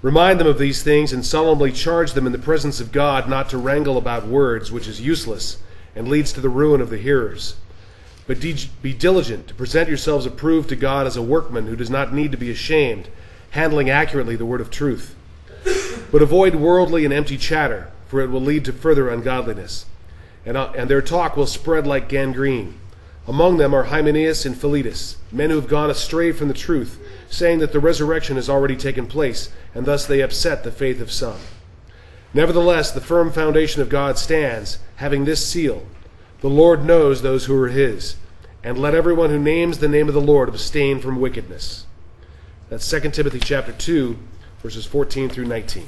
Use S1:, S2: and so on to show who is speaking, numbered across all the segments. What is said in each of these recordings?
S1: Remind them of these things and solemnly charge them in the presence of God not to wrangle about words, which is useless and leads to the ruin of the hearers. But be diligent to present yourselves approved to God as a workman who does not need to be ashamed, handling accurately the word of truth. But avoid worldly and empty chatter, for it will lead to further ungodliness. And their talk will spread like gangrene. Among them are Hymenaeus and Philetus, men who have gone astray from the truth, saying that the resurrection has already taken place, and thus they upset the faith of some. Nevertheless, the firm foundation of God stands, having this seal: the Lord knows those who are his, and let everyone who names the name of the Lord abstain from wickedness. That's 2 Timothy chapter 2, verses 14 through 19.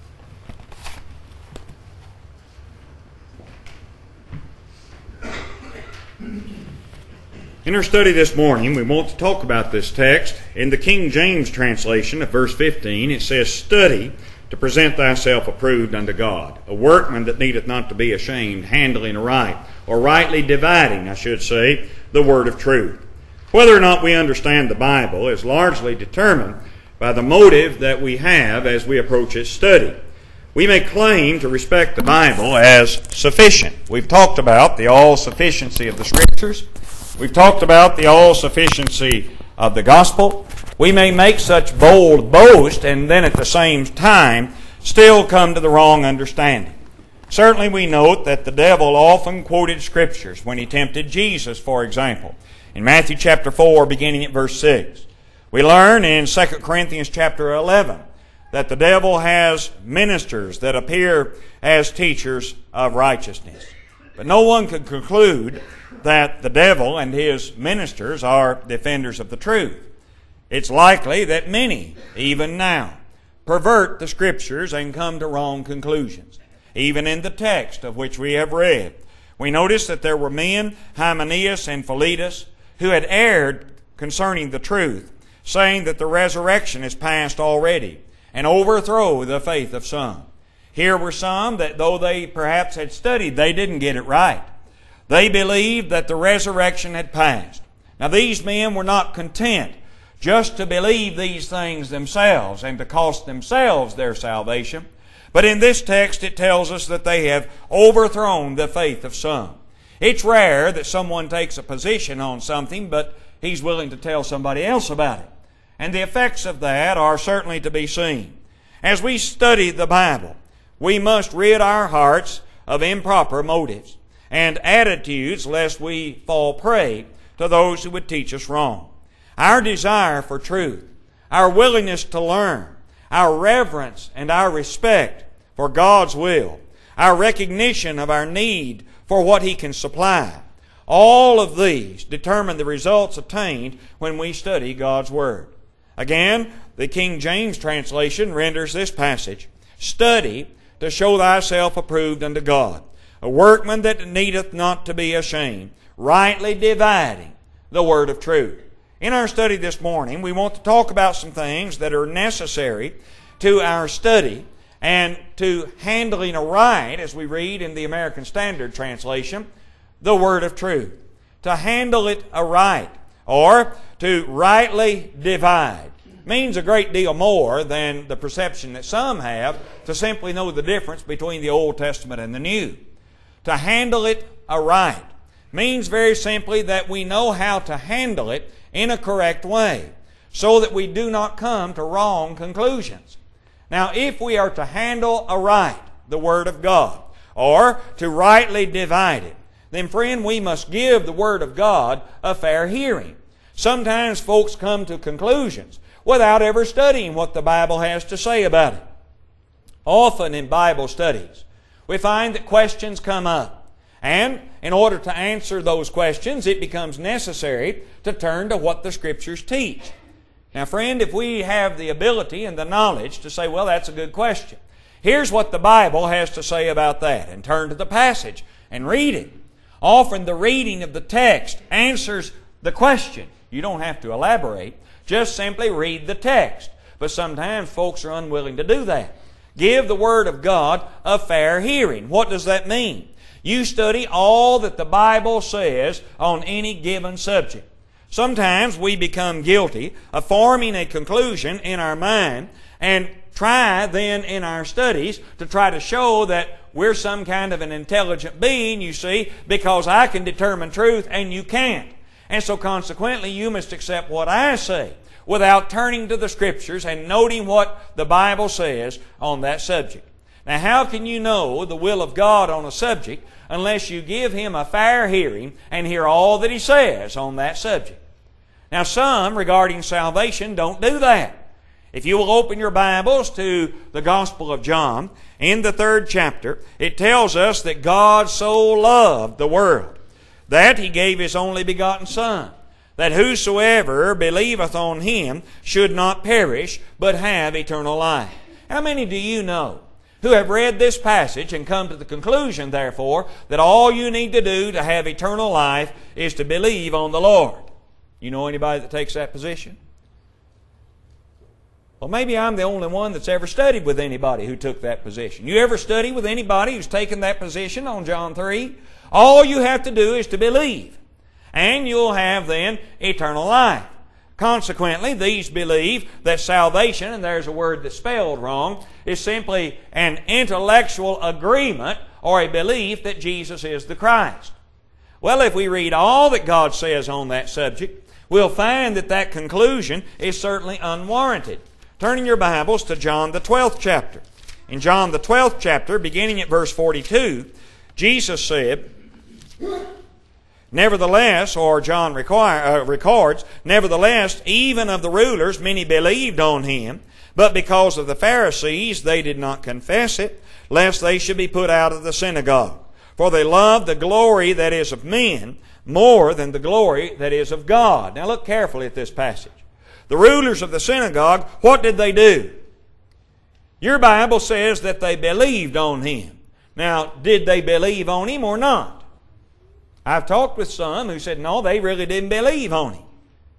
S2: In our study this morning, we want to talk about this text. In the King James translation of verse 15, it says, "Study to present thyself approved unto God, a workman that needeth not to be ashamed, handling aright, or rightly dividing, I should say, the word of truth." Whether or not we understand the Bible is largely determined by the motive that we have as we approach its study. We may claim to respect the Bible as sufficient. We've talked about the all-sufficiency of the Scriptures. We've talked about the all-sufficiency of the gospel. We may make such bold boast and then at the same time still come to the wrong understanding. Certainly we note that the devil often quoted Scriptures when he tempted Jesus, for example. In Matthew chapter 4, beginning at verse 6. We learn in 2 Corinthians chapter 11 that the devil has ministers that appear as teachers of righteousness. But no one can conclude that the devil and his ministers are defenders of the truth. It's likely that many, even now, pervert the Scriptures and come to wrong conclusions. Even in the text of which we have read, we notice that there were men, Hymenaeus and Philetus, who had erred concerning the truth, saying that the resurrection is past already, and overthrow the faith of some. Here were some that, though they perhaps had studied, they didn't get it right. They believed that the resurrection had passed. Now these men were not content just to believe these things themselves and to cost themselves their salvation. But in this text it tells us that they have overthrown the faith of some. It's rare that someone takes a position on something, but he's willing to tell somebody else about it. And the effects of that are certainly to be seen. As we study the Bible, we must rid our hearts of improper motives and attitudes lest we fall prey to those who would teach us wrong. Our desire for truth, our willingness to learn, our reverence and our respect for God's will, our recognition of our need for what He can supply, all of these determine the results attained when we study God's Word. Again, the King James translation renders this passage, "Study to show thyself approved unto God, a workman that needeth not to be ashamed, rightly dividing the word of truth." In our study this morning, we want to talk about some things that are necessary to our study and to handling aright, as we read in the American Standard Translation, the word of truth. To handle it aright, or to rightly divide, means a great deal more than the perception that some have to simply know the difference between the Old Testament and the New. To handle it aright means very simply that we know how to handle it in a correct way so that we do not come to wrong conclusions. Now, if we are to handle aright the Word of God, or to rightly divide it, then friend, we must give the Word of God a fair hearing. Sometimes folks come to conclusions without ever studying what the Bible has to say about it. Often in Bible studies, we find that questions come up. And in order to answer those questions, it becomes necessary to turn to what the Scriptures teach. Now, friend, if we have the ability and the knowledge to say, well, that's a good question, here's what the Bible has to say about that, and turn to the passage and read it. Often the reading of the text answers the question. You don't have to elaborate. Just simply read the text. But sometimes folks are unwilling to do that. Give the Word of God a fair hearing. What does that mean? You study all that the Bible says on any given subject. Sometimes we become guilty of forming a conclusion in our mind and try then in our studies to try to show that we're some kind of an intelligent being, you see, because I can determine truth and you can't. And so consequently, you must accept what I say without turning to the Scriptures and noting what the Bible says on that subject. Now, how can you know the will of God on a subject unless you give Him a fair hearing and hear all that He says on that subject? Now, some regarding salvation don't do that. If you will open your Bibles to the Gospel of John, in the 3rd chapter, it tells us that God so loved the world that He gave His only begotten Son, that whosoever believeth on Him should not perish, but have eternal life. How many do you know who have read this passage and come to the conclusion, therefore, that all you need to do to have eternal life is to believe on the Lord? You know anybody that takes that position? Well, maybe I'm the only one that's ever studied with anybody who took that position. You ever study with anybody who's taken that position on John 3? All you have to do is to believe, and you'll have then eternal life. Consequently, these believe that salvation, and there's a word that's spelled wrong, is simply an intellectual agreement or a belief that Jesus is the Christ. Well, if we read all that God says on that subject, we'll find that that conclusion is certainly unwarranted. Turning your Bibles to John the 12th chapter. In John the 12th chapter, beginning at verse 42, Jesus said, Nevertheless, or John records, Nevertheless, even of the rulers many believed on Him, but because of the Pharisees they did not confess it, lest they should be put out of the synagogue. For they loved the glory that is of men more than the glory that is of God. Now look carefully at this passage. The rulers of the synagogue, what did they do? Your Bible says that they believed on Him. Now, did they believe on Him or not? I've talked with some who said, no, they really didn't believe on Him.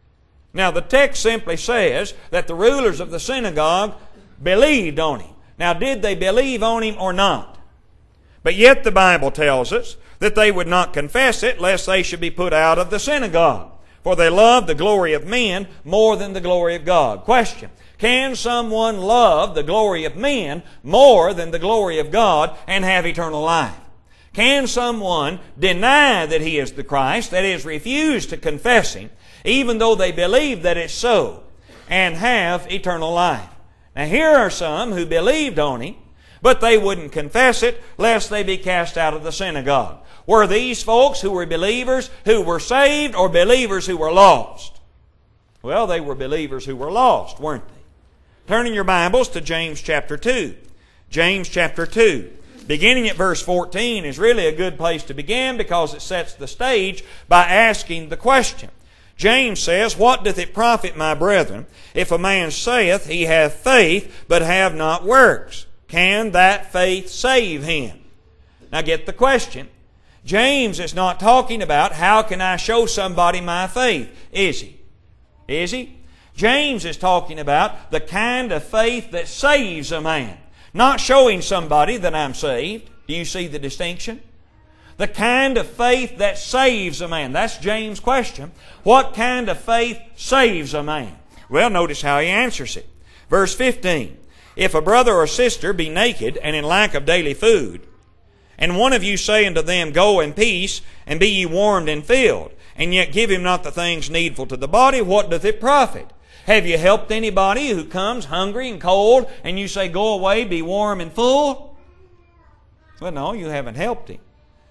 S2: Now, the text simply says that the rulers of the synagogue believed on Him. Now, did they believe on Him or not? But yet the Bible tells us that they would not confess it, lest they should be put out of the synagogue. For they loved the glory of men more than the glory of God. Question: can someone love the glory of men more than the glory of God and have eternal life? Can someone deny that He is the Christ, that is, refuse to confess Him, even though they believe that it's so, and have eternal life? Now here are some who believed on Him, but they wouldn't confess it, lest they be cast out of the synagogue. Were these folks who were believers who were saved, or believers who were lost? Well, they were believers who were lost, weren't they? Turning your Bibles to James chapter 2. James chapter 2. Beginning at verse 14 is really a good place to begin because it sets the stage by asking the question. James says, What doth it profit, my brethren, if a man saith he hath faith, but have not works? Can that faith save him? Now get the question. James is not talking about how can I show somebody my faith, is he? Is he? James is talking about the kind of faith that saves a man. Not showing somebody that I'm saved. Do you see the distinction? The kind of faith that saves a man. That's James' question. What kind of faith saves a man? Well, notice how he answers it. Verse 15. If a brother or sister be naked and in lack of daily food, and one of you say unto them, Go in peace, and be ye warmed and filled, and yet give him not the things needful to the body, what doth it profit? Have you helped anybody who comes hungry and cold, and you say, Go away, be warm and full? Well, no, you haven't helped him.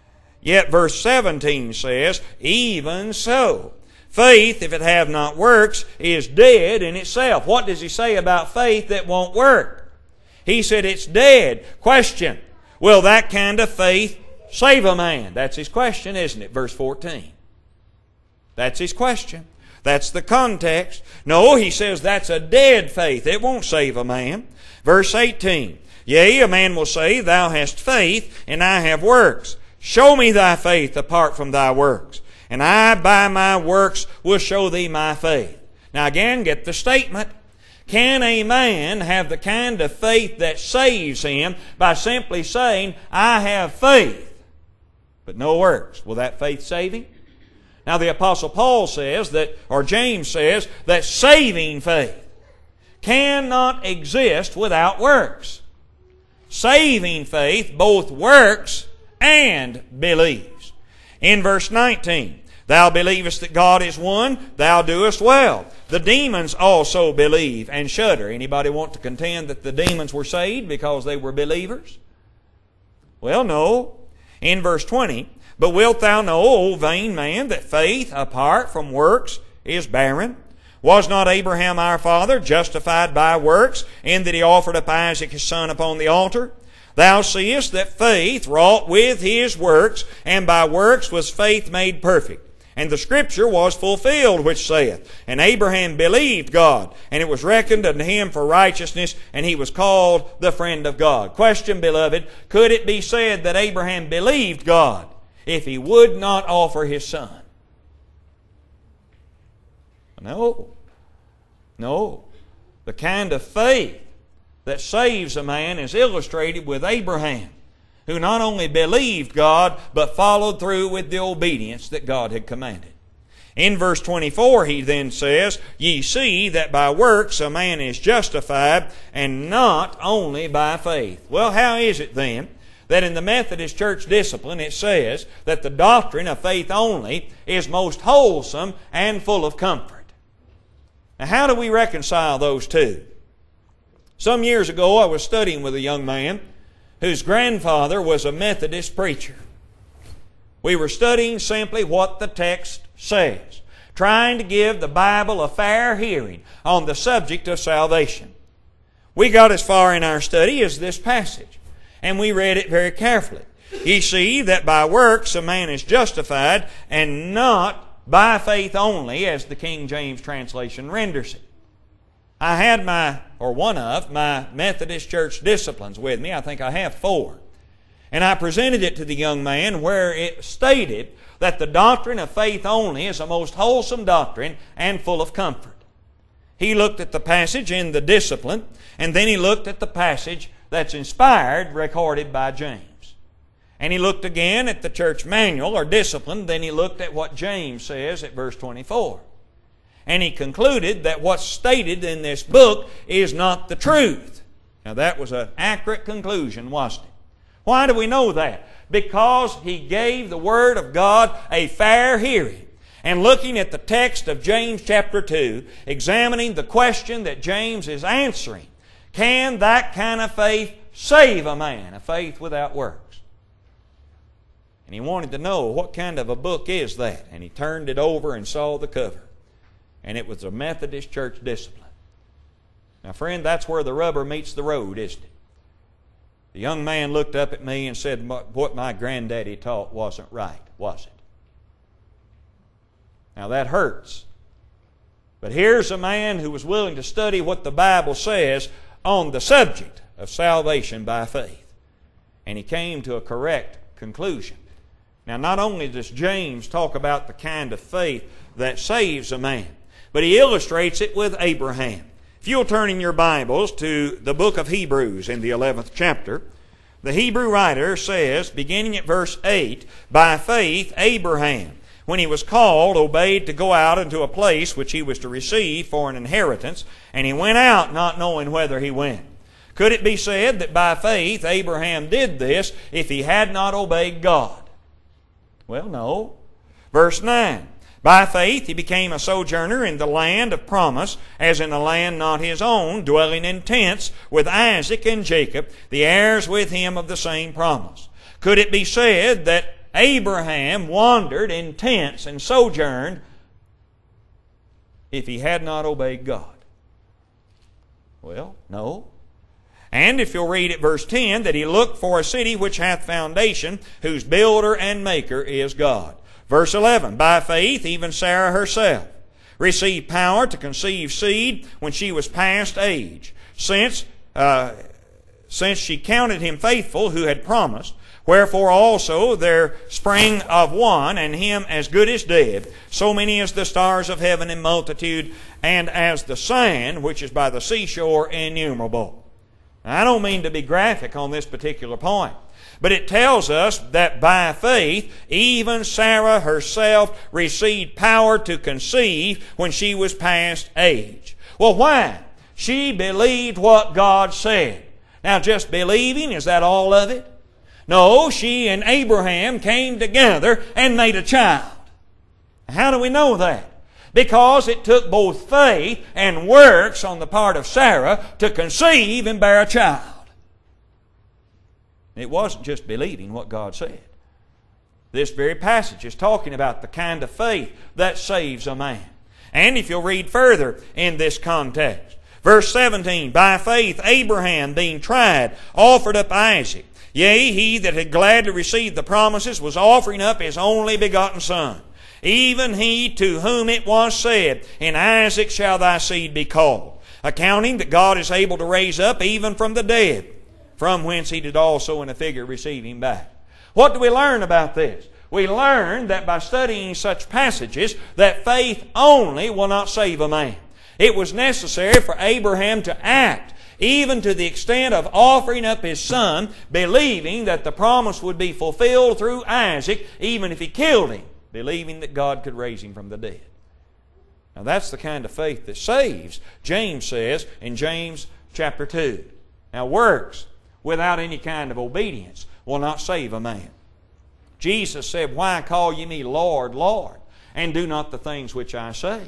S2: Yet verse 17 says, Even so, faith, if it have not works, is dead in itself. What does he say about faith that won't work? He said it's dead. Question: will that kind of faith save a man? That's his question, isn't it? Verse 14. That's his question. That's the context. No, he says that's a dead faith. It won't save a man. Verse 18. Yea, a man will say, Thou hast faith, and I have works. Show me thy faith apart from thy works, and I by my works will show thee my faith. Now again, get the statement. Can a man have the kind of faith that saves him by simply saying, I have faith, but no works? Will that faith save him? Now the Apostle Paul says that, or James says, that saving faith cannot exist without works. Saving faith both works and believes. In verse 19, thou believest that God is one, thou doest well. The demons also believe and shudder. Anybody want to contend that the demons were saved because they were believers? Well, no. In verse 20, but wilt thou know, O vain man, that faith apart from works is barren? Was not Abraham our father justified by works, in that he offered up Isaac his son upon the altar? Thou seest that faith wrought with his works, and by works was faith made perfect. And the Scripture was fulfilled, which saith, and Abraham believed God, and it was reckoned unto him for righteousness, and he was called the friend of God. Question, beloved, could it be said that Abraham believed God if he would not offer his son? No. No. The kind of faith that saves a man is illustrated with Abraham, who not only believed God, but followed through with the obedience that God had commanded. In verse 24 he then says, ye see that by works a man is justified, and not only by faith. Well, how is it then that in the Methodist church discipline it says that the doctrine of faith only is most wholesome and full of comfort? Now, how do we reconcile those two? Some years ago I was studying with a young man whose grandfather was a Methodist preacher. We were studying simply what the text says, trying to give the Bible a fair hearing on the subject of salvation. We got as far in our study as this passage, and we read it very carefully. Ye see that by works a man is justified, and not by faith only, as the King James translation renders it. I had one of my Methodist church disciplines with me. I think I have 4. And I presented it to the young man where it stated that the doctrine of faith only is a most wholesome doctrine and full of comfort. He looked at the passage in the discipline, and then he looked at the passage that's inspired, recorded by James. And he looked again at the church manual or discipline, then he looked at what James says at verse 24. And he concluded that what's stated in this book is not the truth. Now that was an accurate conclusion, wasn't it? Why do we know that? Because he gave the Word of God a fair hearing. And looking at the text of James chapter 2, examining the question that James is answering, can that kind of faith save a man, a faith without works? And he wanted to know, what kind of a book is that? And he turned it over and saw the cover. And it was a Methodist church discipline. Now, friend, that's where the rubber meets the road, isn't it? The young man looked up at me and said, what my granddaddy taught wasn't right, was it? Now, that hurts. But here's a man who was willing to study what the Bible says on the subject of salvation by faith. And he came to a correct conclusion. Now, not only does James talk about the kind of faith that saves a man, but he illustrates it with Abraham. If you'll turn in your Bibles to the book of Hebrews in the 11th chapter, the Hebrew writer says, beginning at verse 8, by faith Abraham, when he was called, obeyed to go out into a place which he was to receive for an inheritance, and he went out not knowing whither he went. Could it be said that by faith Abraham did this if he had not obeyed God? Well, no. Verse 9, by faith he became a sojourner in the land of promise, as in a land not his own, dwelling in tents with Isaac and Jacob, the heirs with him of the same promise. Could it be said that Abraham wandered in tents and sojourned if he had not obeyed God? Well, no. And if you'll read at verse 10, that he looked for a city which hath foundation, whose builder and maker is God. Verse 11, by faith even Sarah herself received power to conceive seed when she was past age, since she counted him faithful who had promised. Wherefore also there sprang of one, and him as good as dead, so many as the stars of heaven in multitude, and as the sand which is by the seashore innumerable. Now, I don't mean to be graphic on this particular point, but it tells us that by faith even Sarah herself received power to conceive when she was past age. Well, why?
S3: She believed what God said. Now, just believing, is that all of it? No, she and Abraham came together and made a child. How do we know that? Because it took both faith and works on the part of Sarah to conceive and bear a child. It wasn't just believing what God said. This very passage is talking about the kind of faith that saves a man. And if you'll read further in this context, verse 17, by faith Abraham, being tried, offered up Isaac. Yea, he that had gladly received the promises was offering up his only begotten son, even he to whom it was said, in Isaac shall thy seed be called, accounting that God is able to raise up even from the dead, from whence he did also in a figure receive him back. What do we learn about this? We learn that by studying such passages that faith only will not save a man. It was necessary for Abraham to act, even to the extent of offering up his son, believing that the promise would be fulfilled through Isaac, even if he killed him, believing that God could raise him from the dead. Now that's the kind of faith that saves, James says in James chapter 2. Now works without any kind of obedience will not save a man. Jesus said, why call ye me Lord, Lord, and do not the things which I say?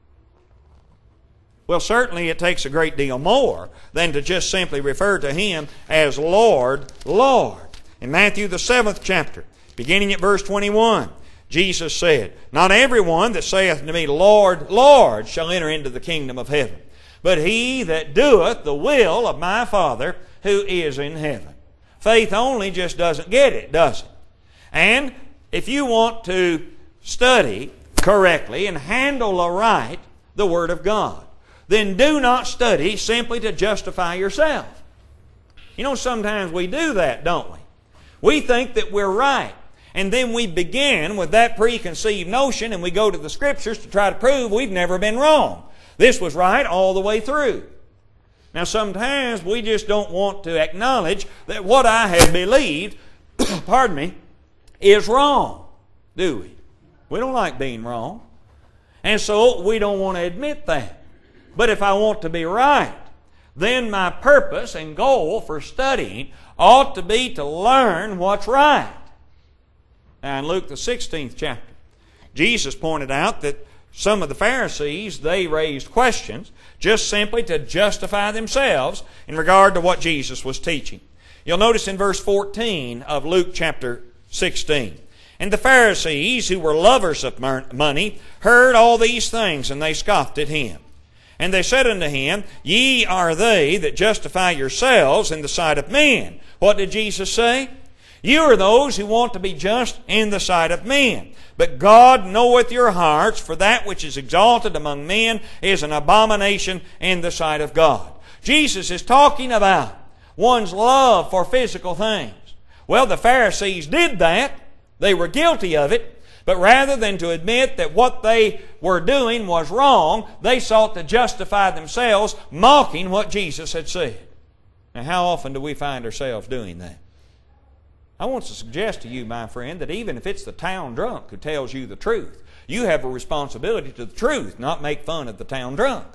S3: Well, certainly it takes a great deal more than to just simply refer to Him as Lord, Lord. In Matthew the 7th chapter, beginning at verse 21, Jesus said, not everyone that saith unto me, Lord, Lord, shall enter into the kingdom of heaven, but he that doeth the will of my Father who is in heaven. Faith only just doesn't get it, does it? And if you want to study correctly and handle aright the Word of God, then do not study simply to justify yourself. You know, sometimes we do that, don't we? We think that we're right, and then we begin with that preconceived notion and we go to the Scriptures to try to prove we've never been wrong. This was right all the way through. Now sometimes we just don't want to acknowledge that what I have believed, pardon me, is wrong, do we? We don't like being wrong. And so we don't want to admit that. But if I want to be right, then my purpose and goal for studying ought to be to learn what's right. Now in Luke the 16th chapter, Jesus pointed out that some of the Pharisees, they raised questions just simply to justify themselves in regard to what Jesus was teaching. You'll notice in verse 14 of Luke chapter 16, and the Pharisees, who were lovers of money, heard all these things, and they scoffed at him. And they said unto him, ye are they that justify yourselves in the sight of men. What did Jesus say? You are those who want to be just in the sight of men. But God knoweth your hearts, for that which is exalted among men is an abomination in the sight of God. Jesus is talking about one's love for physical things. Well, the Pharisees did that. They were guilty of it. But rather than to admit that what they were doing was wrong, they sought to justify themselves, mocking what Jesus had said. Now, how often do we find ourselves doing that? I want to suggest to you, my friend, that even if it's the town drunk who tells you the truth, you have a responsibility to the truth, not make fun of the town drunk.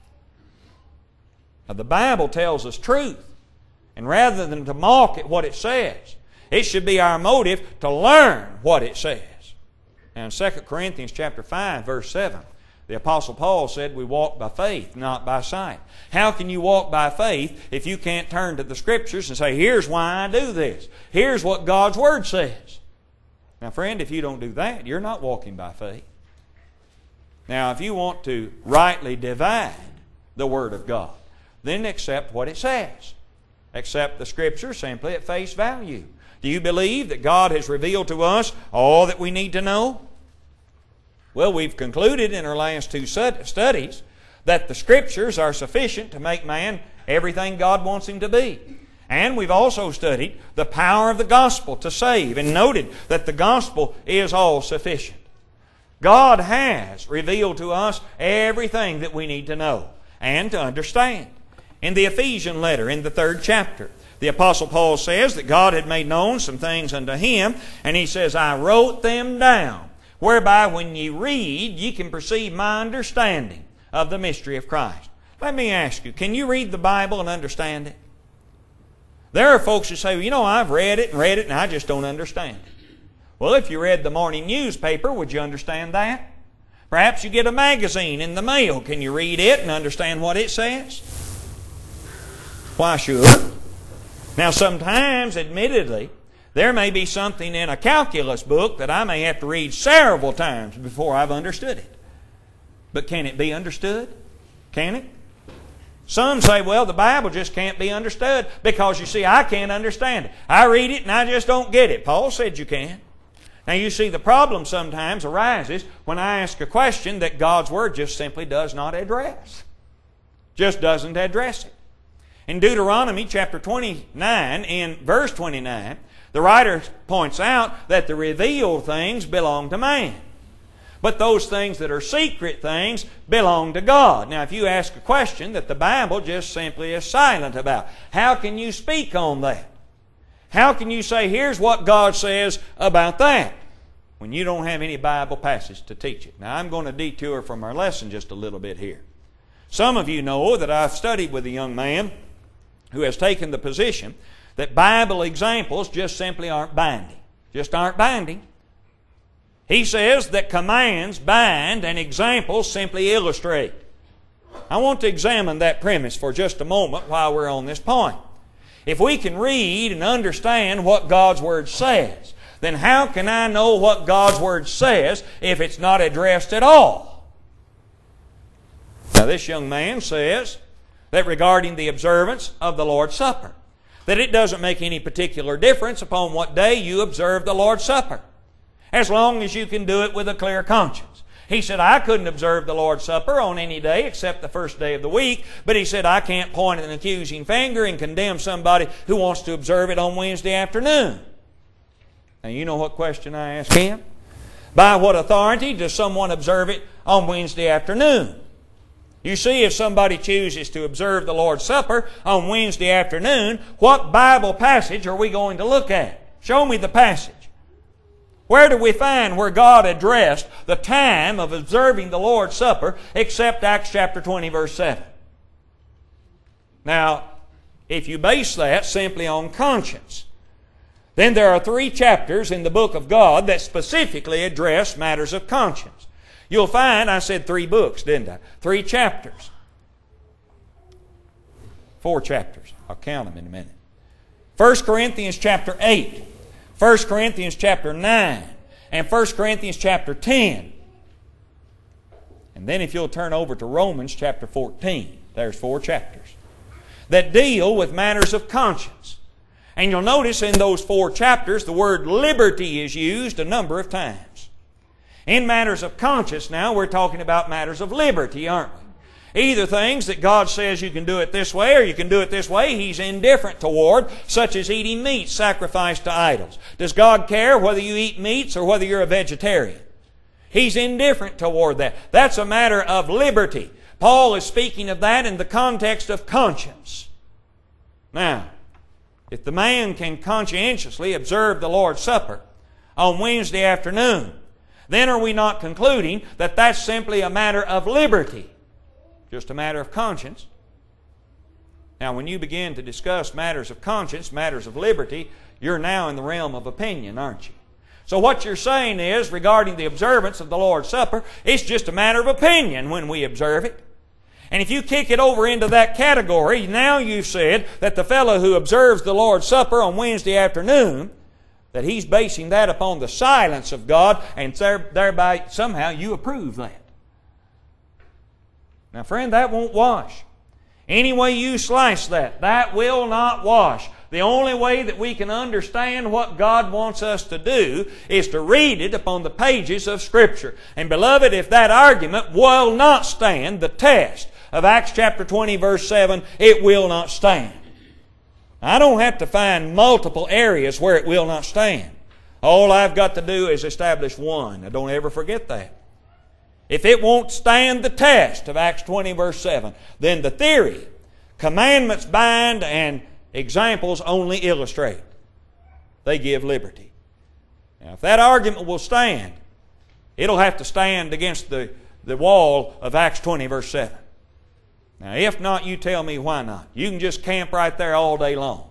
S3: Now, the Bible tells us truth. And rather than to mock at what it says, it should be our motive to learn what it says. Now in 2 Corinthians chapter 5, verse 7, the Apostle Paul said we walk by faith, not by sight. How can you walk by faith if you can't turn to the Scriptures and say, here's why I do this. Here's what God's Word says. Now friend, if you don't do that, you're not walking by faith. Now if you want to rightly divide the Word of God, then accept what it says. Accept the Scripture simply at face value. Do you believe that God has revealed to us all that we need to know? Well, we've concluded in our last two studies that the Scriptures are sufficient to make man everything God wants him to be. And we've also studied the power of the gospel to save and noted that the gospel is all sufficient. God has revealed to us everything that we need to know and to understand. In the Ephesian letter, in the 3rd chapter, the Apostle Paul says that God had made known some things unto him, and he says, I wrote them down, whereby when ye read, ye can perceive my understanding of the mystery of Christ. Let me ask you, can you read the Bible and understand it? There are folks who say, well, you know, I've read it, and I just don't understand it. Well, if you read the morning newspaper, would you understand that? Perhaps you get a magazine in the mail. Can you read it and understand what it says? Why, sure. Now, sometimes, admittedly, there may be something in a calculus book that I may have to read several times before I've understood it. But can it be understood? Can it? Some say, well, the Bible just can't be understood because, you see, I can't understand it. I read it and I just don't get it. Paul said you can. Now, you see, the problem sometimes arises when I ask a question that God's Word just simply does not address. Just doesn't address it. In Deuteronomy chapter 29, in verse 29, the writer points out that the revealed things belong to man. But those things that are secret things belong to God. Now, if you ask a question that the Bible just simply is silent about, how can you speak on that? How can you say, here's what God says about that, when you don't have any Bible passage to teach it? Now, I'm going to detour from our lesson just a little bit here. Some of you know that I've studied with a young man who has taken the position that Bible examples just simply aren't binding. Just aren't binding. He says that commands bind and examples simply illustrate. I want to examine that premise for just a moment while we're on this point. If we can read and understand what God's Word says, then how can I know what God's Word says if it's not addressed at all? Now, this young man says that regarding the observance of the Lord's Supper, that it doesn't make any particular difference upon what day you observe the Lord's Supper, as long as you can do it with a clear conscience. He said, I couldn't observe the Lord's Supper on any day except the first day of the week, but he said, I can't point an accusing finger and condemn somebody who wants to observe it on Wednesday afternoon. Now, you know what question I asked him? By what authority does someone observe it on Wednesday afternoon? You see, if somebody chooses to observe the Lord's Supper on Wednesday afternoon, what Bible passage are we going to look at? Show me the passage. Where do we find where God addressed the time of observing the Lord's Supper except Acts chapter 20, verse 7? Now, if you base that simply on conscience, then there are 3 chapters in the book of God that specifically address matters of conscience. You'll find, I said 3 books, didn't I? 3 chapters. 4 chapters. I'll count them in a minute. 1 Corinthians chapter 8. 1 Corinthians chapter 9 and 1 Corinthians chapter 10. And then if you'll turn over to Romans chapter 14, there's 4 chapters that deal with matters of conscience. And you'll notice in those 4 chapters the word liberty is used a number of times. In matters of conscience now, we're talking about matters of liberty, aren't we? Either things that God says you can do it this way or you can do it this way, He's indifferent toward, such as eating meat sacrificed to idols. Does God care whether you eat meats or whether you're a vegetarian? He's indifferent toward that. That's a matter of liberty. Paul is speaking of that in the context of conscience. Now, if the man can conscientiously observe the Lord's Supper on Wednesday afternoon, then are we not concluding that that's simply a matter of liberty? Just a matter of conscience. Now, when you begin to discuss matters of conscience, matters of liberty, you're now in the realm of opinion, aren't you? So what you're saying is, regarding the observance of the Lord's Supper, it's just a matter of opinion when we observe it. And if you kick it over into that category, now you've said that the fellow who observes the Lord's Supper on Wednesday afternoon, that he's basing that upon the silence of God, and thereby somehow you approve that. Now, friend, that won't wash. Any way you slice that, that will not wash. The only way that we can understand what God wants us to do is to read it upon the pages of Scripture. And beloved, if that argument will not stand the test of Acts chapter 20, verse 7, it will not stand. I don't have to find multiple areas where it will not stand. All I've got to do is establish one. Now, don't ever forget that. If it won't stand the test of Acts 20, verse 7, then the theory, commandments bind and examples only illustrate. They give liberty. Now, if that argument will stand, it'll have to stand against the wall of Acts 20, verse 7. Now, if not, you tell me why not. You can just camp right there all day long.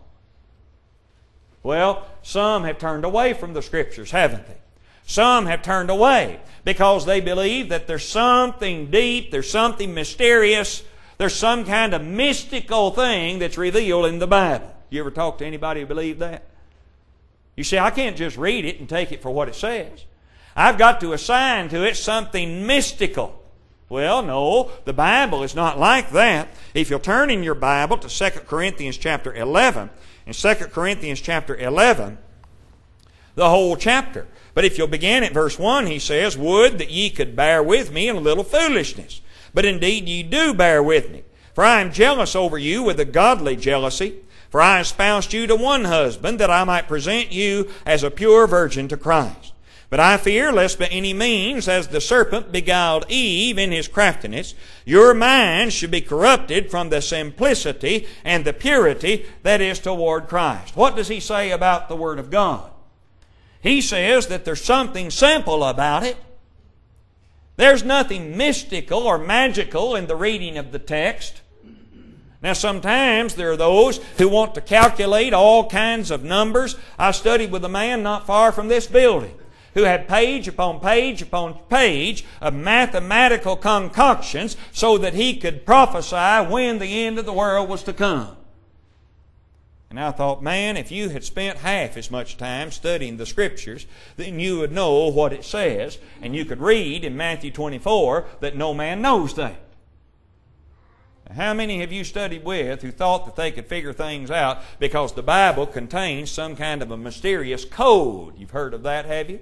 S3: Well, some have turned away from the Scriptures, haven't they? Some have turned away because they believe that there's something deep, there's something mysterious, there's some kind of mystical thing that's revealed in the Bible. You ever talk to anybody who believed that? You see, I can't just read it and take it for what it says. I've got to assign to it something mystical. Well, no, the Bible is not like that. If you'll turn in your Bible to 2 Corinthians chapter 11, in 2 Corinthians chapter 11, the whole chapter. But if you'll begin at verse 1, he says, "Would that ye could bear with me in a little foolishness. But indeed ye do bear with me. For I am jealous over you with a godly jealousy. For I espoused you to one husband, that I might present you as a pure virgin to Christ. But I fear lest by any means, as the serpent beguiled Eve in his craftiness, your minds should be corrupted from the simplicity and the purity that is toward Christ." What does he say about the Word of God? He says that there's something simple about it. There's nothing mystical or magical in the reading of the text. Now, sometimes there are those who want to calculate all kinds of numbers. I studied with a man not far from this building who had page upon page upon page of mathematical concoctions so that he could prophesy when the end of the world was to come. And I thought, man, if you had spent half as much time studying the Scriptures, then you would know what it says, and you could read in Matthew 24 that no man knows that. Now, how many have you studied with who thought that they could figure things out because the Bible contains some kind of a mysterious code? You've heard of that, have you?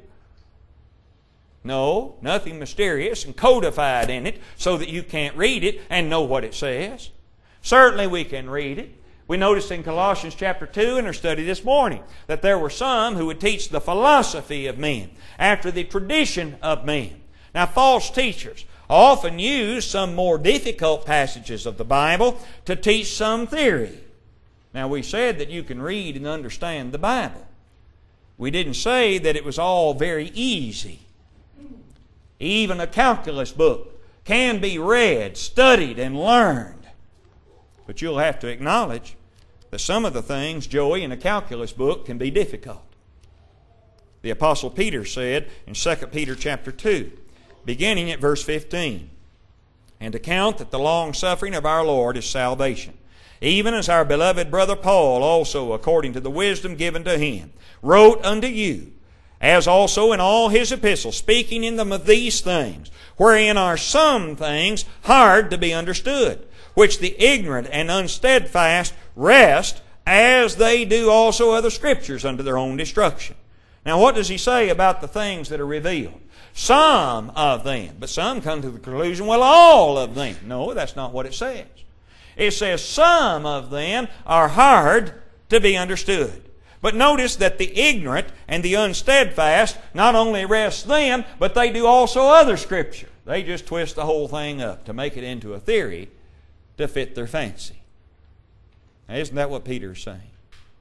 S3: No, nothing mysterious and codified in it so that you can't read it and know what it says. Certainly we can read it. We noticed in Colossians chapter 2 in our study this morning that there were some who would teach the philosophy of men after the tradition of men. Now, false teachers often use some more difficult passages of the Bible to teach some theory. Now, we said that you can read and understand the Bible. We didn't say that it was all very easy. Even a calculus book can be read, studied, and learned. But you'll have to acknowledge that some of the things, Joey, in a calculus book can be difficult. The Apostle Peter said in 2 Peter chapter 2, beginning at verse 15, "And account that the long-suffering of our Lord is salvation, even as our beloved brother Paul also, according to the wisdom given to him, wrote unto you, as also in all his epistles, speaking in them of these things, wherein are some things hard to be understood, which the ignorant and unsteadfast wrest, as they do also other Scriptures unto their own destruction." Now, what does he say about the things that are revealed? Some of them. But some come to the conclusion, well, all of them. No, that's not what it says. It says some of them are hard to be understood. But notice that the ignorant and the unsteadfast not only wrest them, but they do also other Scripture. They just twist the whole thing up to make it into a theory to fit their fancy. Now, isn't that what Peter's saying?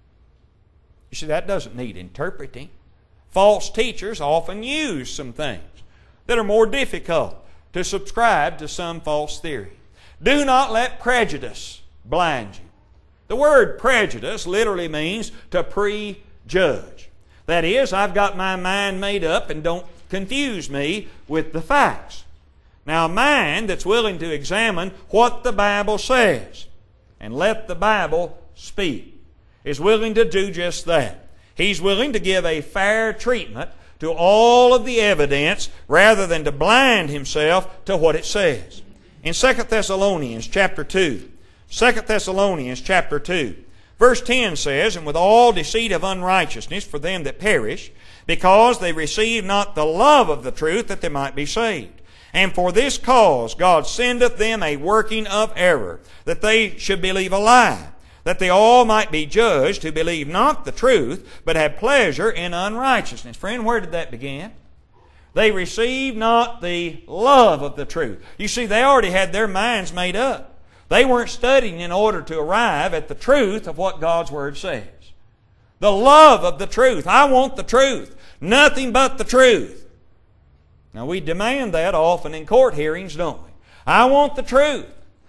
S3: You see, that doesn't need interpreting. False teachers often use some things that are more difficult to subscribe to some false theory. Do not let prejudice blind you. The word prejudice literally means to prejudge. That is, I've got my mind made up, and don't confuse me with the facts. Now, a mind that's willing to examine what the Bible says and let the Bible speak is willing to do just that. He's willing to give a fair treatment to all of the evidence rather than to blind himself to what it says. In 2 Thessalonians chapter 2, 2 Thessalonians chapter 2, verse 10 says, "And with all deceit of unrighteousness for them that perish, because they receive not the love of the truth that they might be saved. And for this cause God sendeth them a working of error, that they should believe a lie, that they all might be judged who believe not the truth, but have pleasure in unrighteousness." Friend, where did that begin? They received not the love of the truth. You see, they already had their minds made up. They weren't studying in order to arrive at the truth of what God's Word says. The love of the truth. I want the truth. Nothing but the truth. Now, we demand that often in court hearings, don't we? I want the truth.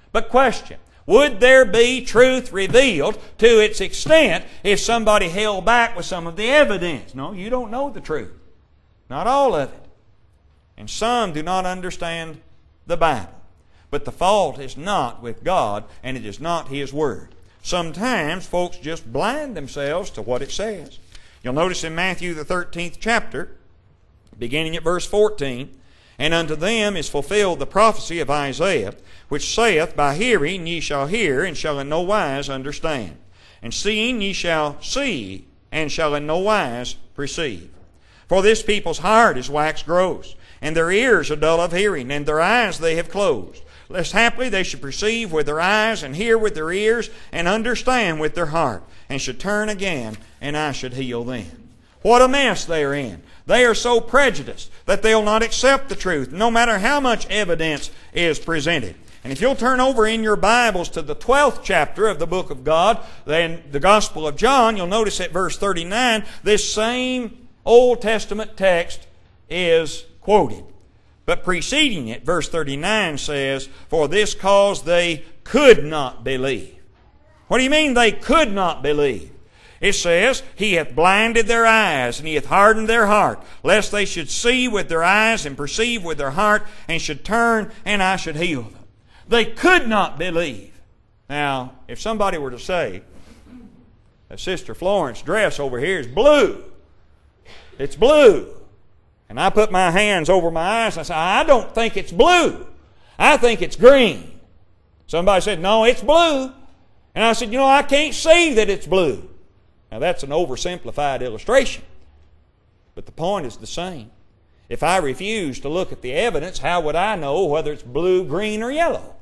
S3: But question, would there be truth revealed to its extent if somebody held back with some of the evidence? No, you don't know the truth. Not all of it. And some do not understand the Bible. But the fault is not with God, and it is not His Word. Sometimes folks just blind themselves to what it says. You'll notice in Matthew the 13th chapter, beginning at verse 14, "And unto them is fulfilled the prophecy of Isaiah, which saith, By hearing ye shall hear, and shall in no wise understand. And seeing ye shall see, and shall in no wise perceive. For this people's heart is waxed gross, and their ears are dull of hearing, and their eyes they have closed, lest haply they should perceive with their eyes, and hear with their ears, and understand with their heart, and should turn again, and I should heal them." What a mess they are in. They are so prejudiced that they'll not accept the truth, no matter how much evidence is presented. And if you'll turn over in your Bibles to the 12th chapter of the book of God, then the Gospel of John, you'll notice at verse 39, this same Old Testament text is quoted. But preceding it, verse 39 says, "For this cause they could not believe." What do you mean they could not believe? It says, "He hath blinded their eyes, and He hath hardened their heart, lest they should see with their eyes and perceive with their heart, and should turn, and I should heal them." They could not believe. Now, if somebody were to say, that Sister Florence's dress over here is blue, it's blue, and I put my hands over my eyes and I say, "I don't think it's blue. I think it's green." Somebody said, "No, it's blue." And I said, "I can't see that it's blue." Now that's an oversimplified illustration. But the point is the same. If I refuse to look at the evidence, how would I know whether it's blue, green, or yellow?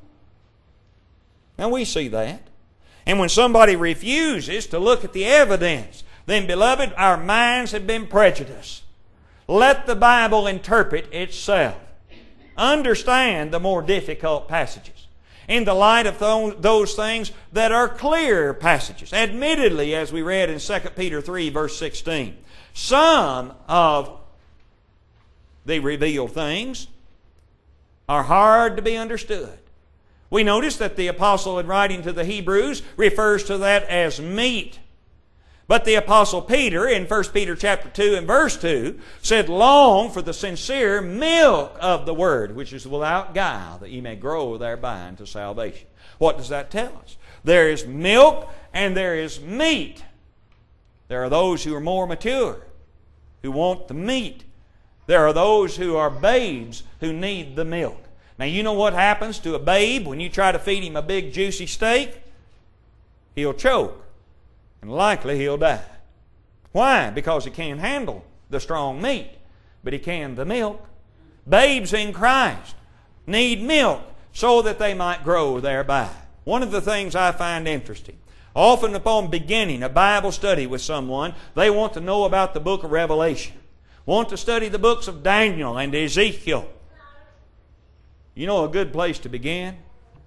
S3: Now we see that. And when somebody refuses to look at the evidence, then, beloved, our minds have been prejudiced. Let the Bible interpret itself. Understand the more difficult passages in the light of those things that are clear passages. Admittedly, as we read in 2 Peter 3, verse 16, some of the revealed things are hard to be understood. We notice that the apostle in writing to the Hebrews refers to that as meat. But the apostle Peter in 1 Peter chapter 2 and verse 2 said, "Long for the sincere milk of the word, which is without guile, that ye may grow thereby unto salvation." What does that tell us? There is milk and there is meat. There are those who are more mature, who want the meat. There are those who are babes who need the milk. Now you know what happens to a babe when you try to feed him a big juicy steak? He'll choke. And likely he'll die. Why? Because he can't handle the strong meat, but he can the milk. Babes in Christ need milk so that they might grow thereby. One of the things I find interesting, often upon beginning a Bible study with someone, they want to know about the book of Revelation, want to study the books of Daniel and Ezekiel. You know, a good place to begin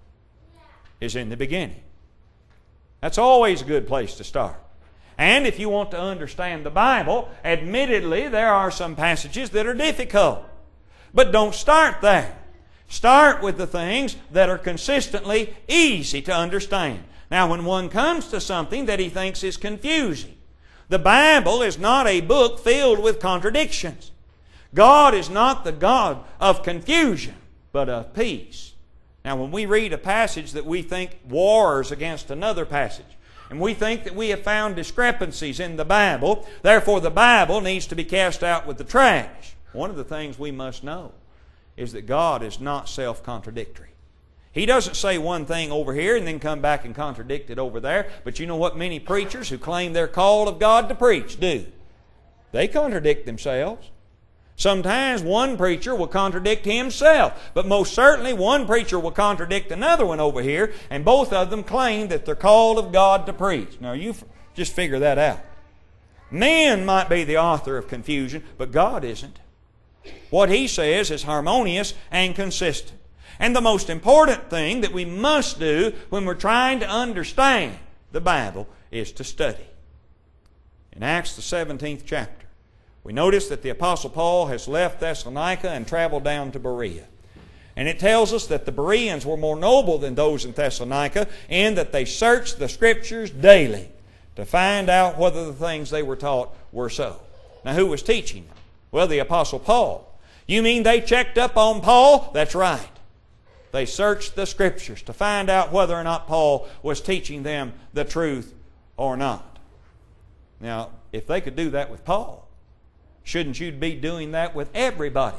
S3: is in the beginning. That's always a good place to start. And if you want to understand the Bible, admittedly there are some passages that are difficult. But don't start there. Start with the things that are consistently easy to understand. Now, when one comes to something that he thinks is confusing, the Bible is not a book filled with contradictions. God is not the God of confusion, but of peace. Now, when we read a passage that we think wars against another passage, and we think that we have found discrepancies in the Bible, therefore the Bible needs to be cast out with the trash. One of the things we must know is that God is not self-contradictory. He doesn't say one thing over here and then come back and contradict it over there. But you know what many preachers who claim they're called of God to preach do? They contradict themselves. Sometimes one preacher will contradict himself, but most certainly one preacher will contradict another one over here, and both of them claim that they're called of God to preach. Now you just figure that out. Man might be the author of confusion, but God isn't. What He says is harmonious and consistent. And the most important thing that we must do when we're trying to understand the Bible is to study. In Acts the 17th chapter, we notice that the Apostle Paul has left Thessalonica and traveled down to Berea. And it tells us that the Bereans were more noble than those in Thessalonica, in that they searched the Scriptures daily to find out whether the things they were taught were so. Now, who was teaching them? Well, the Apostle Paul. You mean they checked up on Paul? That's right. They searched the Scriptures to find out whether or not Paul was teaching them the truth or not. Now, if they could do that with Paul, shouldn't you be doing that with everybody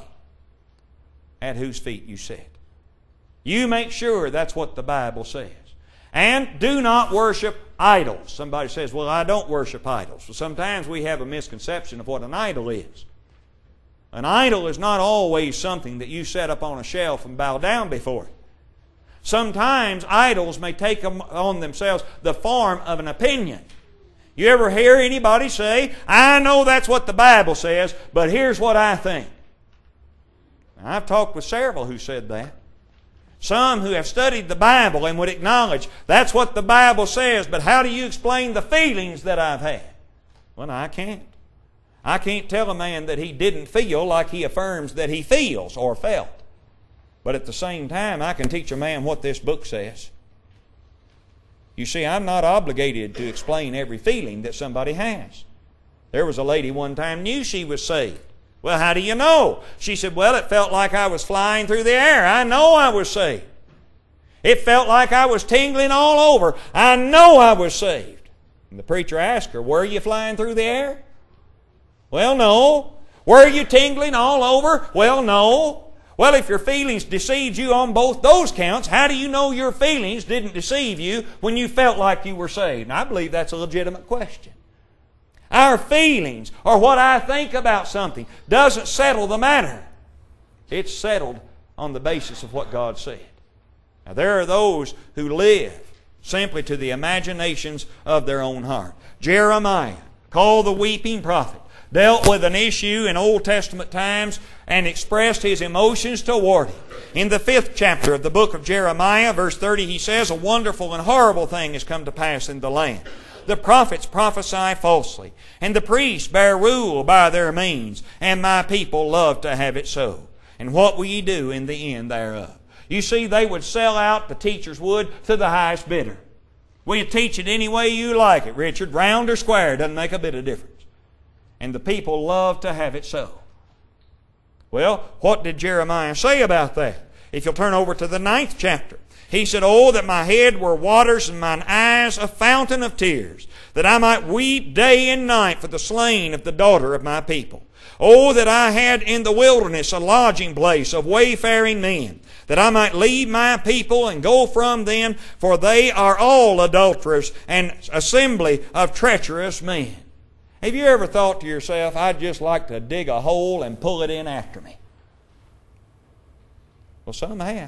S3: at whose feet you sit? You make sure that's what the Bible says. And do not worship idols. Somebody says, well, I don't worship idols. Well, sometimes we have a misconception of what an idol is. An idol is not always something that you set up on a shelf and bow down before it. Sometimes idols may take on themselves the form of an opinion. You ever hear anybody say, I know that's what the Bible says, but here's what I think? Now, I've talked with several who said that. Some who have studied the Bible and would acknowledge that's what the Bible says, but how do you explain the feelings that I've had? Well, I can't. I can't tell a man that he didn't feel like he affirms that he feels or felt. But at the same time, I can teach a man what this book says. You see, I'm not obligated to explain every feeling that somebody has. There was a lady one time knew she was saved. Well, how do you know? She said, well, it felt like I was flying through the air. I know I was saved. It felt like I was tingling all over. I know I was saved. And the preacher asked her, were you flying through the air? Well, no. Were you tingling all over? Well, no. Well, if your feelings deceived you on both those counts, how do you know your feelings didn't deceive you when you felt like you were saved? And I believe that's a legitimate question. Our feelings, or what I think about something, doesn't settle the matter. It's settled on the basis of what God said. Now, there are those who live simply to the imaginations of their own heart. Jeremiah, called the weeping prophet, dealt with an issue in Old Testament times and expressed his emotions toward it. In the 5th chapter of the book of Jeremiah, verse 30, he says, a wonderful and horrible thing has come to pass in the land. The prophets prophesy falsely, and the priests bear rule by their means, and my people love to have it so. And what will ye do in the end thereof? You see, they would sell out, the teachers would, to the highest bidder. Well, you teach it any way you like it, Richard, round or square, doesn't make a bit of difference. And the people love to have it so. Well, what did Jeremiah say about that? If you'll turn over to the 9th chapter. He said, oh, that my head were waters and mine eyes a fountain of tears, that I might weep day and night for the slain of the daughter of my people. Oh, that I had in the wilderness a lodging place of wayfaring men, that I might leave my people and go from them, for they are all adulterers and assembly of treacherous men. Have you ever thought to yourself, I'd just like to dig a hole and pull it in after me? Well, some have.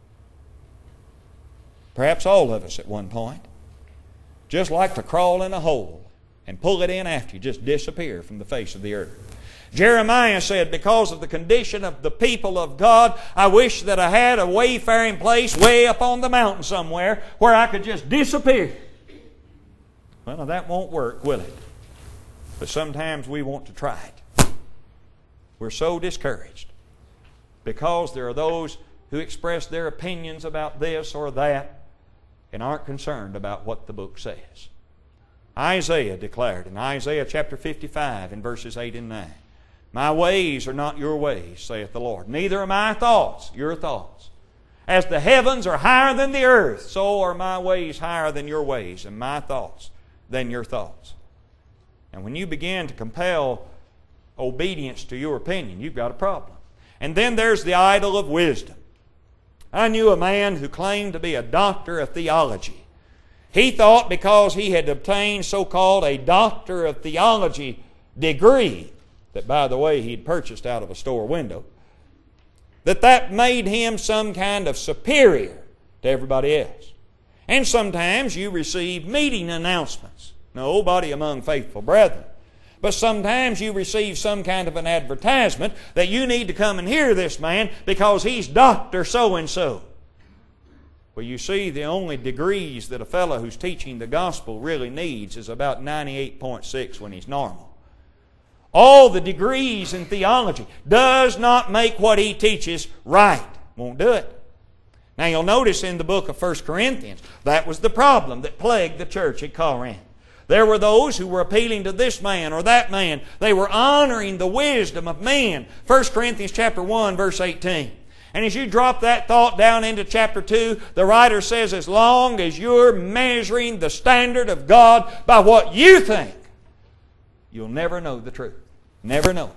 S3: Perhaps all of us at one point. Just like to crawl in a hole and pull it in after you, just disappear from the face of the earth. Jeremiah said, because of the condition of the people of God, I wish that I had a wayfaring place way up on the mountain somewhere where I could just disappear. Well, that won't work, will it? But sometimes we want to try it. We're so discouraged because there are those who express their opinions about this or that and aren't concerned about what the book says. Isaiah declared in Isaiah chapter 55 in verses 8 and 9, my ways are not your ways, saith the Lord, neither are my thoughts your thoughts. As the heavens are higher than the earth, so are my ways higher than your ways, and my thoughts than your thoughts. And when you begin to compel obedience to your opinion, you've got a problem. And then there's the idol of wisdom. I knew a man who claimed to be a doctor of theology. He thought because he had obtained so-called a doctor of theology degree, that by the way he'd purchased out of a store window, that made him some kind of superior to everybody else. And sometimes you receive meeting announcements. Nobody among faithful brethren. But sometimes you receive some kind of an advertisement that you need to come and hear this man because he's Dr. So-and-so. Well, you see, the only degrees that a fellow who's teaching the gospel really needs is about 98.6 when he's normal. All the degrees in theology does not make what he teaches right. Won't do it. Now you'll notice in the book of 1 Corinthians, that was the problem that plagued the church at Corinth. There were those who were appealing to this man or that man. They were honoring the wisdom of men. 1 Corinthians chapter 1, verse 18. And as you drop that thought down into chapter 2, the writer says, as long as you're measuring the standard of God by what you think, you'll never know the truth. Never know it.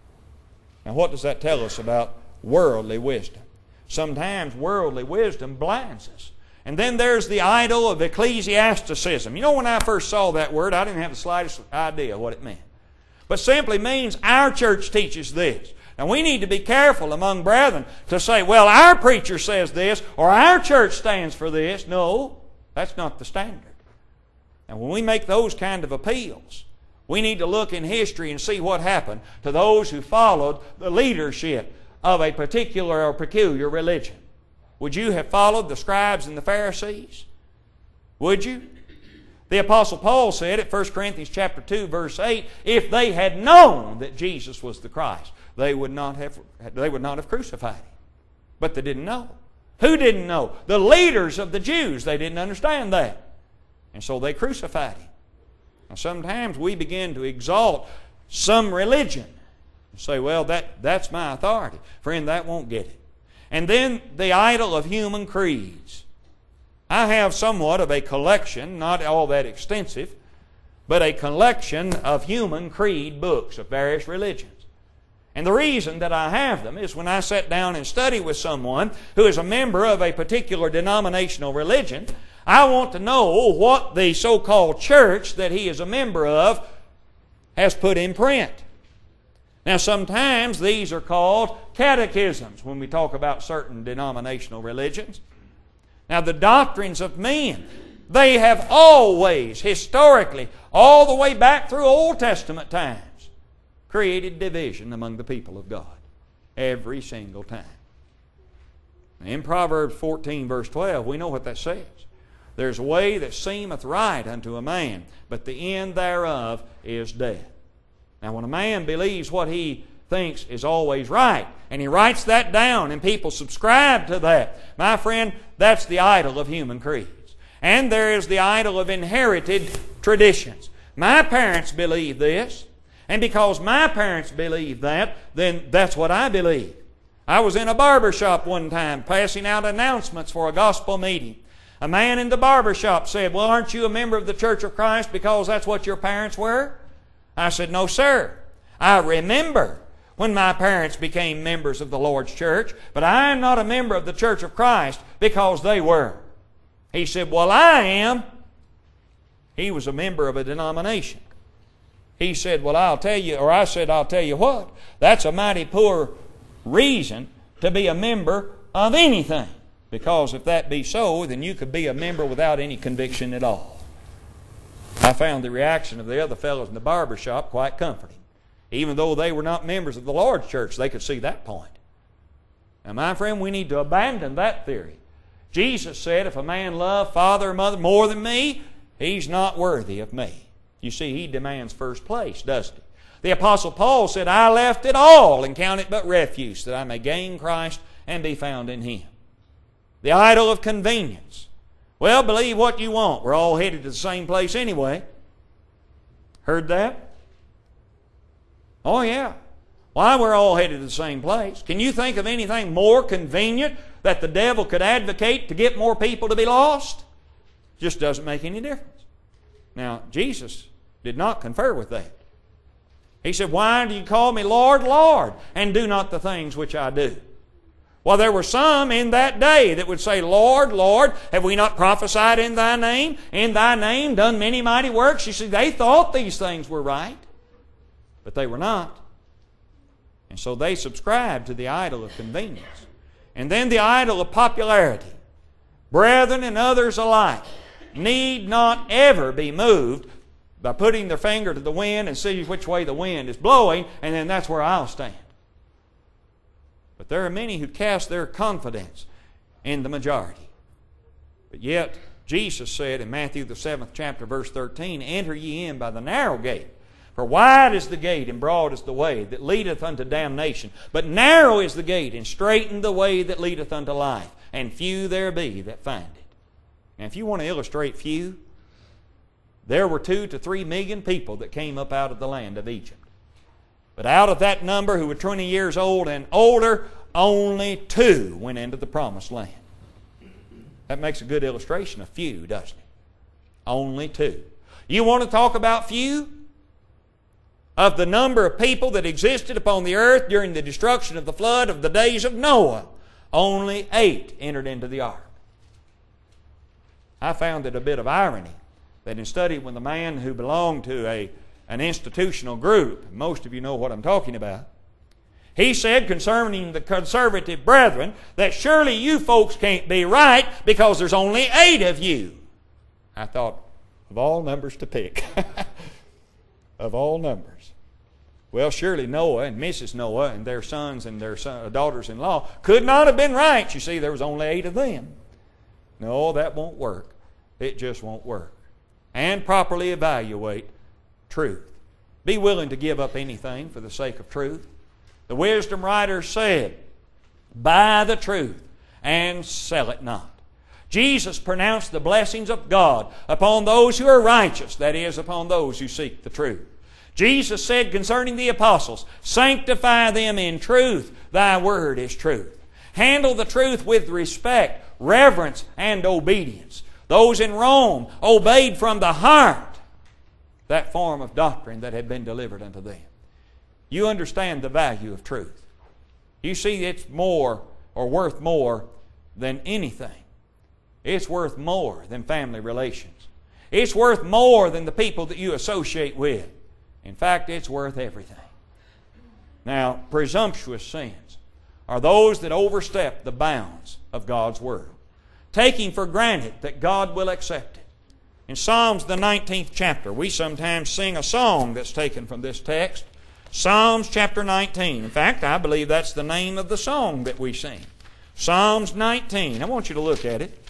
S3: Now what does that tell us about worldly wisdom? Sometimes worldly wisdom blinds us. And then there's the idol of ecclesiasticism. You know, when I first saw that word, I didn't have the slightest idea what it meant. But simply means our church teaches this. Now we need to be careful among brethren to say, well, our preacher says this, or our church stands for this. No, that's not the standard. And when we make those kind of appeals, we need to look in history and see what happened to those who followed the leadership of a particular or peculiar religion. Would you have followed the scribes and the Pharisees? Would you? The Apostle Paul said at 1 Corinthians chapter 2, verse 8, if they had known that Jesus was the Christ, they would not have crucified Him. But they didn't know. Who didn't know? The leaders of the Jews. They didn't understand that. And so they crucified Him. Now sometimes we begin to exalt some religion and say, well, that's my authority. Friend, that won't get it. And then the idol of human creeds. I have somewhat of a collection, not all that extensive, but a collection of human creed books of various religions. And the reason that I have them is when I sit down and study with someone who is a member of a particular denominational religion, I want to know what the so-called church that he is a member of has put in print. Now sometimes these are called catechisms when we talk about certain denominational religions. Now the doctrines of men, they have always, historically, all the way back through Old Testament times, created division among the people of God. Every single time. In Proverbs 14 verse 12, we know what that says. There's a way that seemeth right unto a man, but the end thereof is death. Now when a man believes what he thinks is always right, and he writes that down and people subscribe to that, my friend, that's the idol of human creeds. And there is the idol of inherited traditions. My parents believe this, and because my parents believe that, then that's what I believe. I was in a barber shop one time passing out announcements for a gospel meeting. A man in the barber shop said, well, aren't you a member of the Church of Christ because that's what your parents were? I said, no, sir. I remember when my parents became members of the Lord's church, but I am not a member of the Church of Christ because they were. He said, well, I am. He was a member of a denomination. He said, well, I'll tell you, or I said, I'll tell you what, that's a mighty poor reason to be a member of anything. Because if that be so, then you could be a member without any conviction at all. I found the reaction of the other fellows in the barber shop quite comforting. Even though they were not members of the Lord's church, they could see that point. Now, my friend, we need to abandon that theory. Jesus said, if a man love father or mother more than me, he's not worthy of me. You see, he demands first place, doesn't he? The Apostle Paul said, I left it all and count it but refuse, that I may gain Christ and be found in Him. The idol of convenience. Well, believe what you want. We're all headed to the same place anyway. Heard that? Oh, yeah. Why, we're all headed to the same place. Can you think of anything more convenient that the devil could advocate to get more people to be lost? Just doesn't make any difference. Now, Jesus did not confer with that. He said, why do you call me Lord, Lord, and do not the things which I do? Well, there were some in that day that would say, Lord, Lord, have we not prophesied in Thy name? In Thy name done many mighty works? You see, they thought these things were right, but they were not. And so they subscribed to the idol of convenience. And then the idol of popularity. Brethren and others alike need not ever be moved by putting their finger to the wind and see which way the wind is blowing, and then that's where I'll stand. But there are many who cast their confidence in the majority. But yet, Jesus said in Matthew the 7th chapter, verse 13, enter ye in by the narrow gate. For wide is the gate and broad is the way that leadeth unto damnation, but narrow is the gate and straitened the way that leadeth unto life, and few there be that find it. Now, if you want to illustrate few, there were 2 to 3 million people that came up out of the land of Egypt. But out of that number who were 20 years old and older, only 2 went into the promised land. That makes a good illustration of few, doesn't it? Only 2. You want to talk about few? Of the number of people that existed upon the earth during the destruction of the flood of the days of Noah, only 8 entered into the ark. I found it a bit of irony that in studying with a man who belonged to an institutional group, most of you know what I'm talking about, he said concerning the conservative brethren that surely you folks can't be right because there's only 8 of you. I thought, of all numbers to pick. Of all numbers. Well, surely Noah and Mrs. Noah and their sons and their daughters-in-law could not have been right. You see, there was only 8 of them. No, that won't work. It just won't work. And properly evaluate truth. Be willing to give up anything for the sake of truth. The wisdom writer said, buy the truth and sell it not. Jesus pronounced the blessings of God upon those who are righteous, that is, upon those who seek the truth. Jesus said concerning the apostles, sanctify them in truth, thy word is truth. Handle the truth with respect, reverence, and obedience. Those in Rome obeyed from the heart that form of doctrine that had been delivered unto them. You understand the value of truth. You see, it's more or worth more than anything. It's worth more than family relations. It's worth more than the people that you associate with. In fact, it's worth everything. Now, presumptuous sins are those that overstep the bounds of God's Word, taking for granted that God will accept it. In Psalms, the 19th chapter, we sometimes sing a song that's taken from this text. Psalms chapter 19. In fact, I believe that's the name of the song that we sing. Psalms 19. I want you to look at it.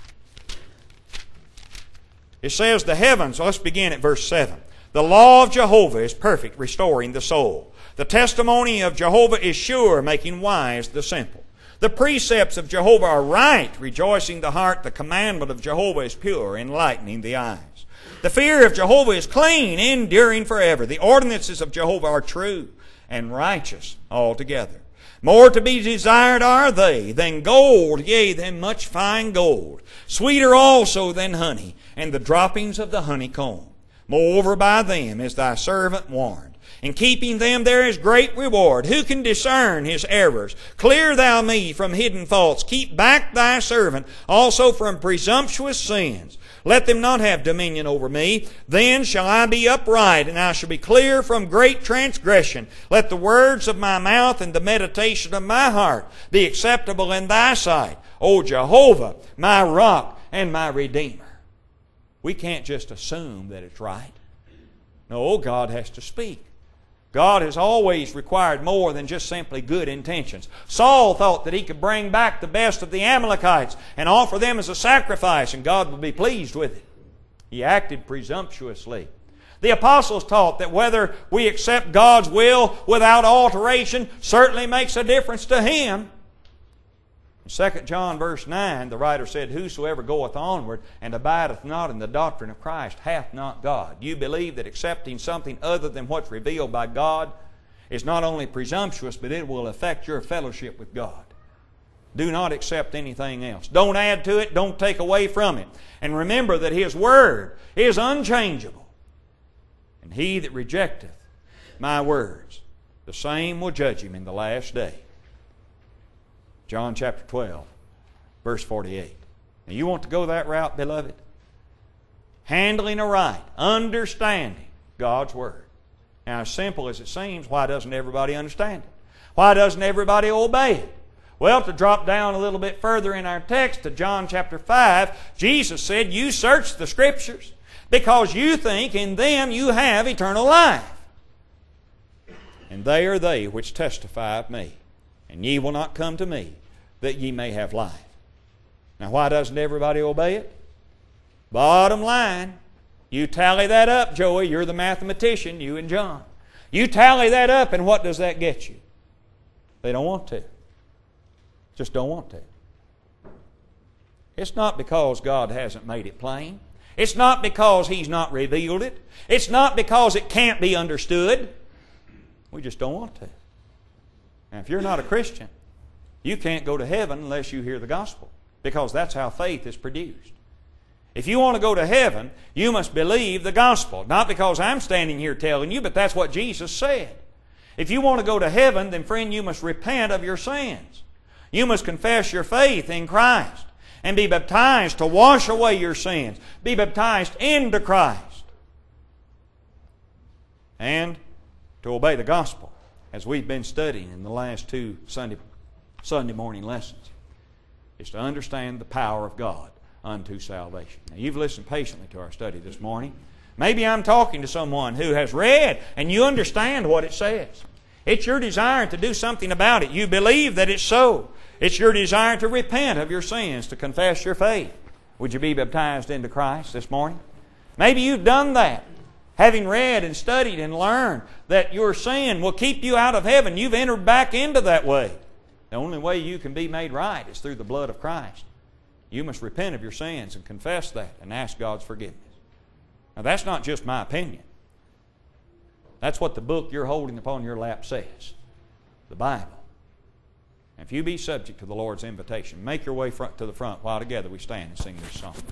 S3: It says, the heavens, let's begin at verse 7. The law of Jehovah is perfect, restoring the soul. The testimony of Jehovah is sure, making wise the simple. The precepts of Jehovah are right, rejoicing the heart. The commandment of Jehovah is pure, enlightening the eyes. The fear of Jehovah is clean, enduring forever. The ordinances of Jehovah are true and righteous altogether. More to be desired are they than gold, yea, than much fine gold. Sweeter also than honey, and the droppings of the honeycomb. Moreover, by them is thy servant warned. In keeping them there is great reward. Who can discern his errors? Clear thou me from hidden faults. Keep back thy servant also from presumptuous sins. Let them not have dominion over me. Then shall I be upright, and I shall be clear from great transgression. Let the words of my mouth and the meditation of my heart be acceptable in thy sight, O Jehovah, my rock and my redeemer. We can't just assume that it's right. No, God has to speak. God has always required more than just simply good intentions. Saul thought that he could bring back the best of the Amalekites and offer them as a sacrifice, and God would be pleased with it. He acted presumptuously. The apostles taught that whether we accept God's will without alteration certainly makes a difference to Him. In 2 John verse 9, the writer said, whosoever goeth onward and abideth not in the doctrine of Christ hath not God. You believe that accepting something other than what's revealed by God is not only presumptuous, but it will affect your fellowship with God. Do not accept anything else. Don't add to it. Don't take away from it. And remember that His Word is unchangeable. And he that rejecteth my words, the same will judge him in the last day. John chapter 12, verse 48. Now you want to go that route, beloved? Handling aright, understanding God's Word. Now, as simple as it seems, why doesn't everybody understand it? Why doesn't everybody obey it? Well, to drop down a little bit further in our text to John chapter 5, Jesus said, you search the Scriptures because you think in them you have eternal life. And they are they which testify of me. And ye will not come to me, that ye may have life. Now, why doesn't everybody obey it? Bottom line, you tally that up, Joey. You're the mathematician, you and John. You tally that up, and what does that get you? They don't want to. Just don't want to. It's not because God hasn't made it plain. It's not because He's not revealed it. It's not because it can't be understood. We just don't want to. And if you're not a Christian, you can't go to heaven unless you hear the gospel, because that's how faith is produced. If you want to go to heaven, you must believe the gospel. Not because I'm standing here telling you, but that's what Jesus said. If you want to go to heaven, then friend, you must repent of your sins. You must confess your faith in Christ and be baptized to wash away your sins. Be baptized into Christ. And to obey the gospel, as we've been studying in the last two Sunday morning lessons, is to understand the power of God unto salvation. Now, you've listened patiently to our study this morning. Maybe I'm talking to someone who has read and you understand what it says. It's your desire to do something about it. You believe that it's so. It's your desire to repent of your sins, to confess your faith. Would you be baptized into Christ this morning? Maybe you've done that, having read and studied and learned that your sin will keep you out of heaven. You've entered back into that way. The only way you can be made right is through the blood of Christ. You must repent of your sins and confess that and ask God's forgiveness. Now, that's not just my opinion. That's what the book you're holding upon your lap says, the Bible. And if you be subject to the Lord's invitation, make your way to the front while together we stand and sing this song.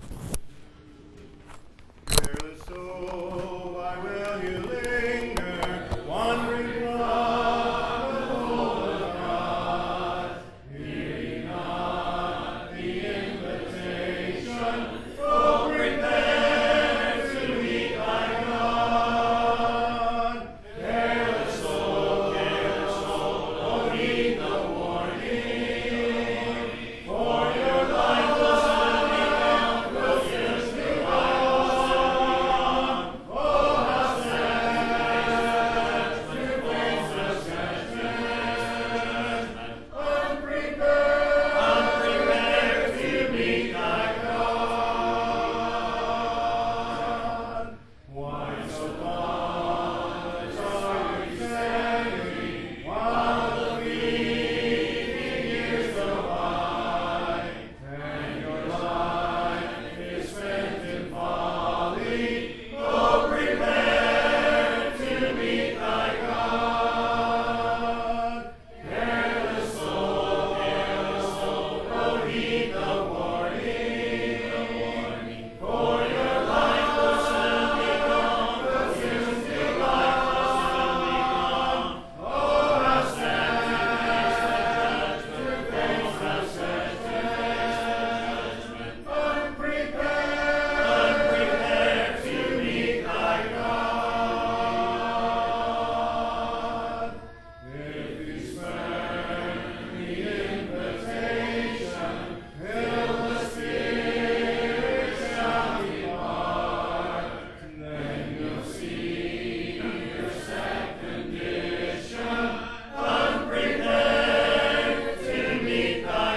S4: Careless soul, why will you linger, wandering from the fold of God, hearing not the invitation, oh, prepare to meet thy God. Careless soul, oh, heed the warning, for your life will soon be gone. Oh, how sad to face the judgment, unprepared to meet thy God. Why so long are you standing while the fleeting years go by, and your life is spent in folly? Oh, prepare to meet thy God. Careless soul, oh, heed the warning, for your life will soon be gone, will soon be gone. Oh, how sad to face the judgment, unprepared to meet thy God. If you spurn the invitation, till the Spirit shall depart, then you'll see your sad condition, unprepared to meet thy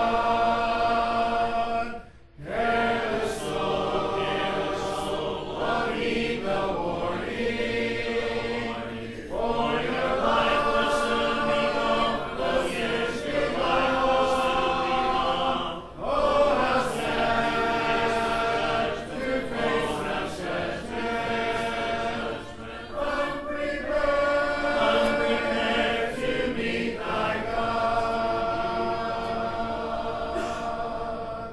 S4: God. Careless soul, oh, heed the warning, for your life will soon be gone, those years goodbye will soon be gone. Oh, how sad to face the judgment, unprepared to meet thy God.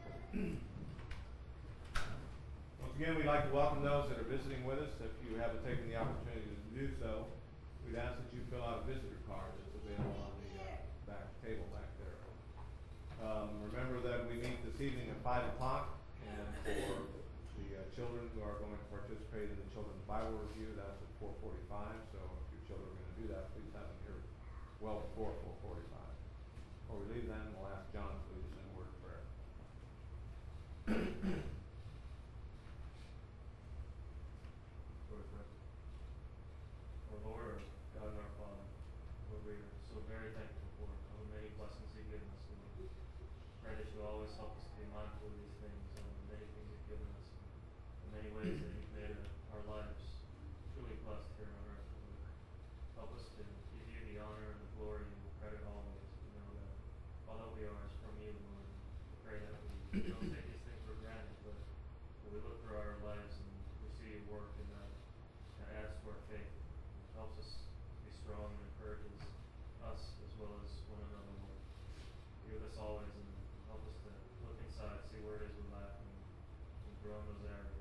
S4: Once again, we'd like to welcome those that are visiting with us. If you haven't taken the opportunity to do so, we'd ask that you fill out a visitor card that's available on the back table back there. Remember that we meet this evening at 5 o'clock, and for the children who are going to participate in the Children's Bible Review, that's at 4:45. So if your children are going to do that, please have them here well before 4:45. Before we leave then, we'll ask John to lead us in a word of prayer.
S5: Our Lord, our God, and our Father, Lord, we are so very thankful for all the many blessings you've given us, Lord. Pray that you always help us to be mindful of these things and the many things you've given us, the many ways that you've made our lives truly blessed here on earth, Lord. aromas there.